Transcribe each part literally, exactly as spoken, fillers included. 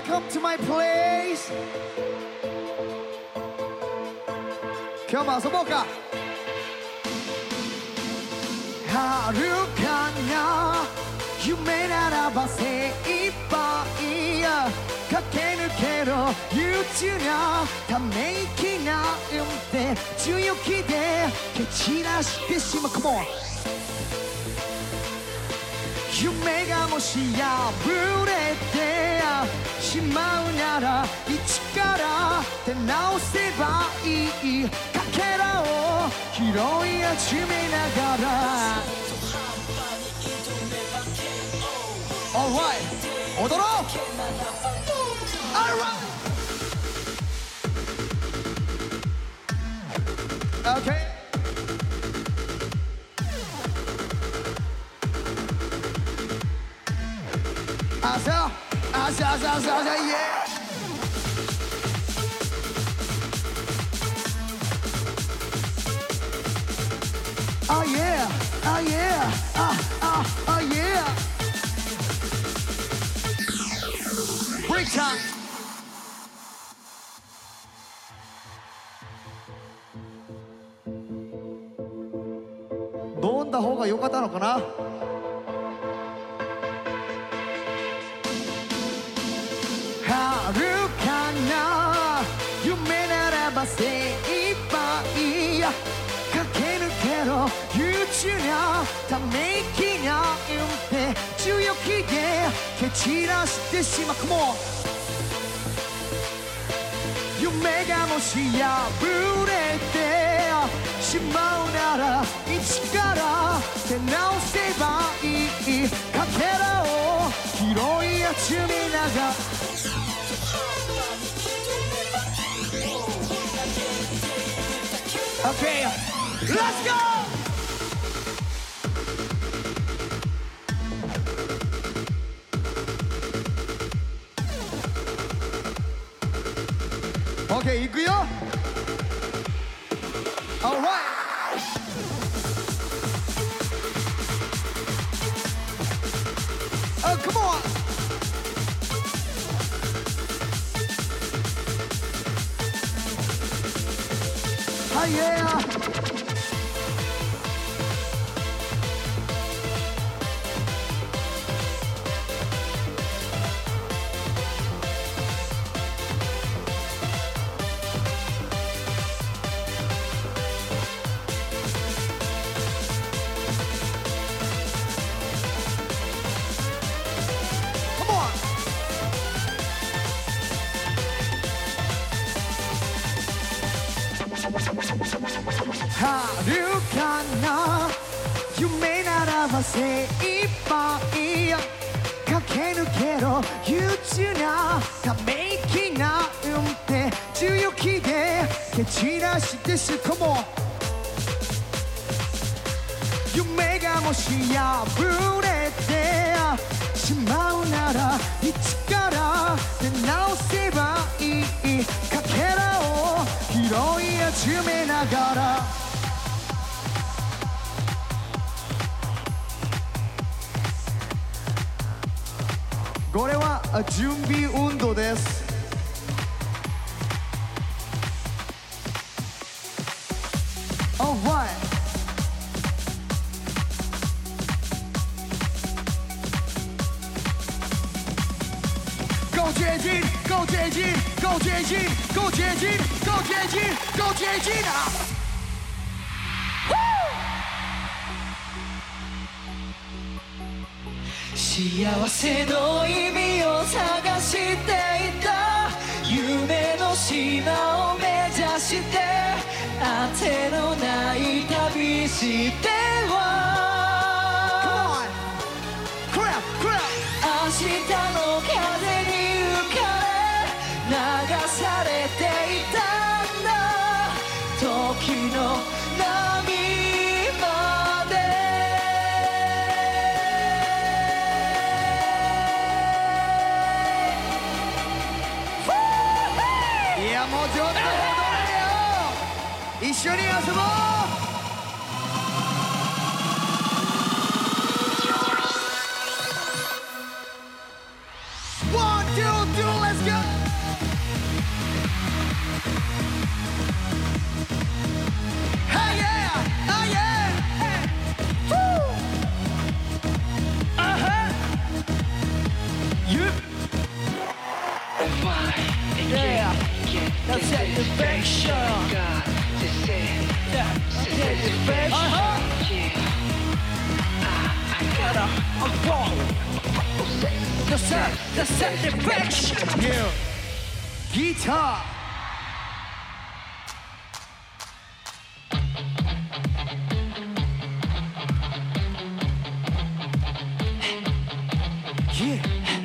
Welcome to my place. 今日も遊ぼうか。遥かな夢ならば精一杯駆け抜けろ憂鬱なため息な運転重力で蹴散らしてしまう。Come on。夢がもし破れてしまうなら一から手直せばいい。かけらを拾い集めながら Alright 踊ろう Alright Okay Asa, asa, asa, asa, asa, yeah. Oh yeah, oh yeah, ah, ah, oh yeah. Break time. どんな方が良かったのかな。遥かな夢ならば精一杯駆け抜けろ憂鬱なため息な運転重力で蹴散らしてしまう。Come on 夢がもし破れてしまうなら一から手直せばいい。かけらを拾い集めながらOkay, let's go! Okay, いくよ Alright! Oh, come on! Oh, yeah!遥かな夢ならば精一杯駆け抜けろ憂鬱なため息な運転重力で蹴散らしてしかも夢がもし破れてしまうなら一から手直せばいい。かけらを拾い集めながらこれは準備運動です。Alright. Go 前進 Go 前進 Go 前進 Go 前進 Go 前進 Go 前進だ幸せの意味を探していた夢の島を目指して当てのない旅しては明日の風に浮かれ流されていたんだ時の波までいやもうちょっと踊れよ一緒に遊ぼうOne, two, two, let's Hey yeah, oh yeah, woo, uh huh, you, yeah, that's satisfaction, yeah, satisfaction, uh huh, I'm wrong, the satisfaction, yeah, guitar. Yeah.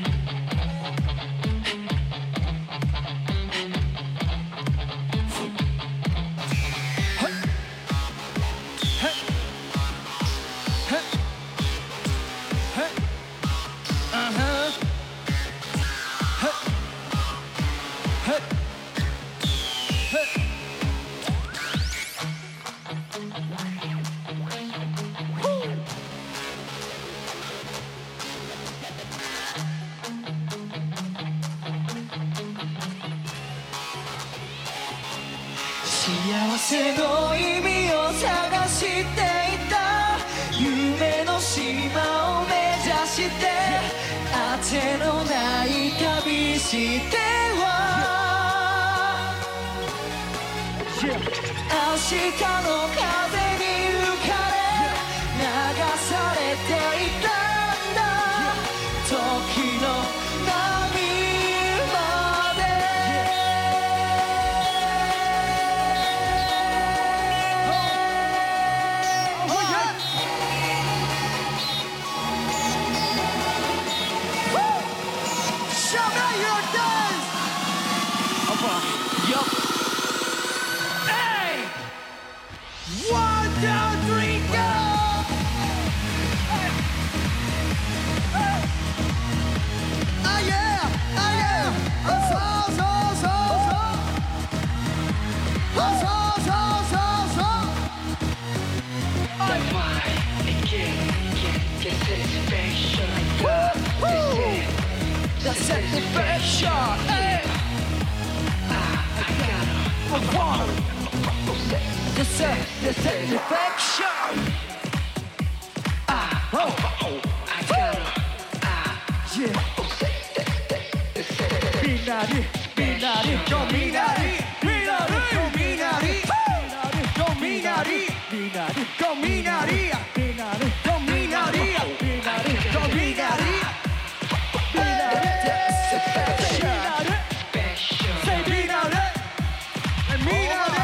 Hey. Hey. Hey. Hey. Uh-huh. Hey. Hey. Hey.幸せの意味を探していた夢の島を目指して当てのない旅しては明日の風に浮かれ流されていたんだ時の波までOne, two, three, go! Hey. Hey. Oh yeah, oh yeah, oh so so so so, oh so so so so. That's why I can't get the satisfaction. The satisfaction, hey. I gotta, I want the sa- the satisfaction. Ah, oh, oh, I gotta, yeah. Minari, Minari, go Minari, Minari, go Minari, go Minari, Minari, go Minari, Minari, go Minari, Minari, go Minari, Minari, passion, say Minari, and Minari,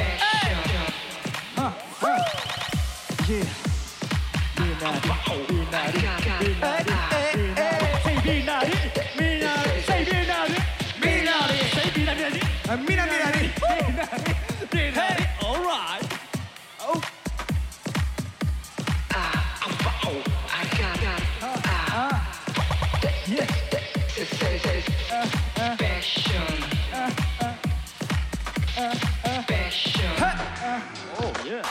huh, huh, yeah, Minari, Minari, Minari, say Minari, Minari, say Minari, Minari, say Minari, and Minari, Minari, Minari, all right, oh. I gotta, Yeah. passion, passion. Oh yeah.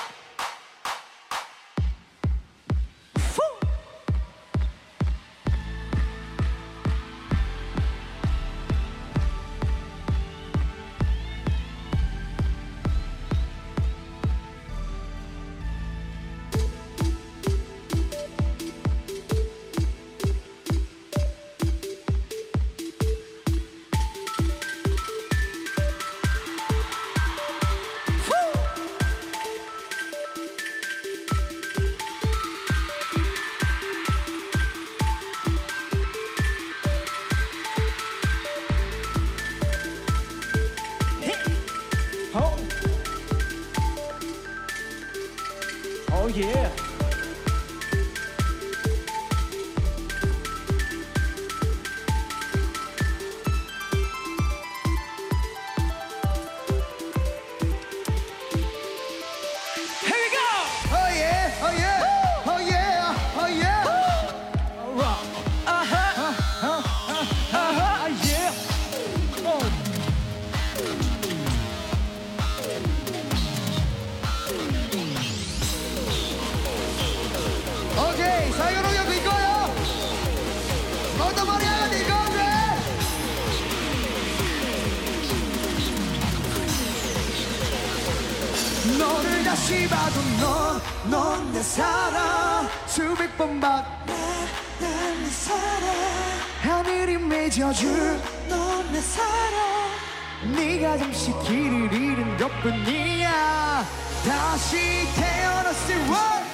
다시 봐도 넌, 넌 내 사랑 수백 번 봐도 난 내 사랑 하늘이 맺어줄 넌 내 사랑 네가 잠시 길을 잃은 것뿐이야 다시 태어났을 원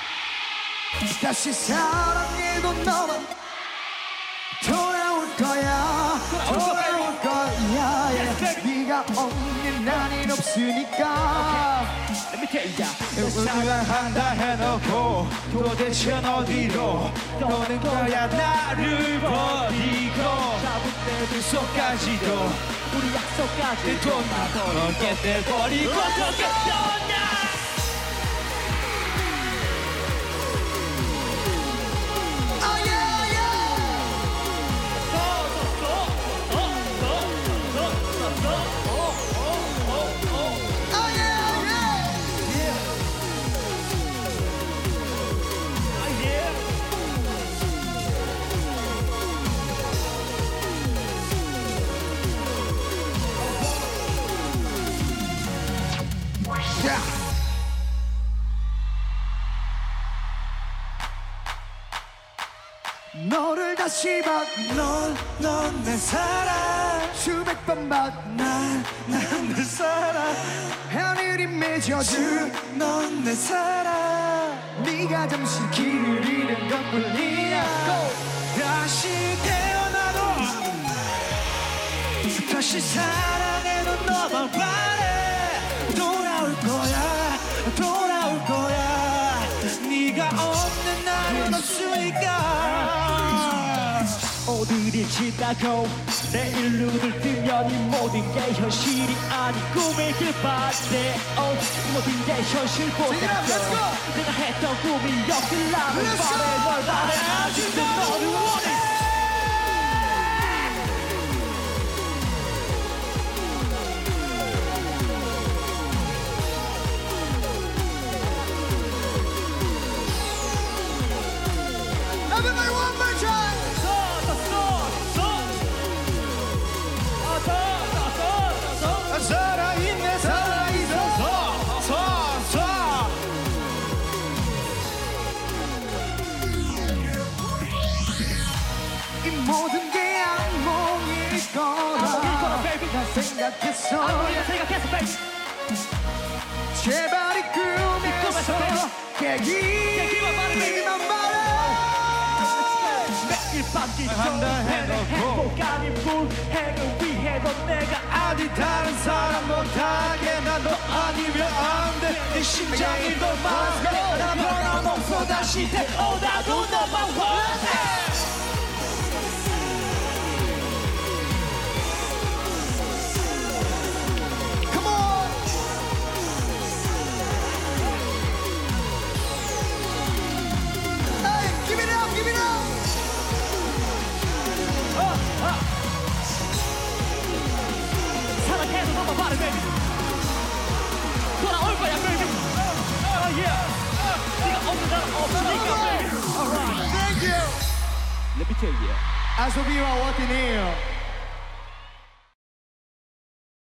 다시 사랑해도 너만 돌아올 거야 돌아올 거야 yeah. 네가 없는 날이 없으니까 우리가 한다 해놓고 도대체 어디로 떠는 거야 나를 버리고 그 속까지도 우리 약속까지 돈나 벌었게 돼버리고 어떻게 떠나 너를 다시 봐 넌, 넌 내 사랑 수백 번 봐 난, 난 내 사랑 하늘이 맺어줄 넌 내 사랑 네가 잠시 길을 잃은 것뿐이야 다시 태어나도 다시 사랑해도 너만 바래 돌아올 거야 돌아올 거야 네가 없는 날은 없으니까 어디를 지나고 내일 눈을 뜨면 이 모든 게 현실이 아닌 꿈일 길반대 oh, 모든 게 현실보다 더 내가 했던 꿈이 여길라는 밤에 널 바래 아직도 너를 원해 Everybody one more time 살아있네 살아있어 서서 이 모든 게 악몽일 거라 난 생각했어 생각했어 baby 제발 이 꿈에서 깨기만 말해 매일 밤 한다 해놓고 행복 아닌 불행을 위해 넌 내가 어디 다른 사람 못하게 난 너 아니면 안돼네 심장이 더 많아 나 변함없어 다시 태어나도 너만 원해 Come on Hey, give it up, give it up 사랑해도 너만 바래 baby 돌아올 거야 baby oh yeah 네가 없는 날 없으니까 baby alright Thank you Let me tell you Asobi와 워티네요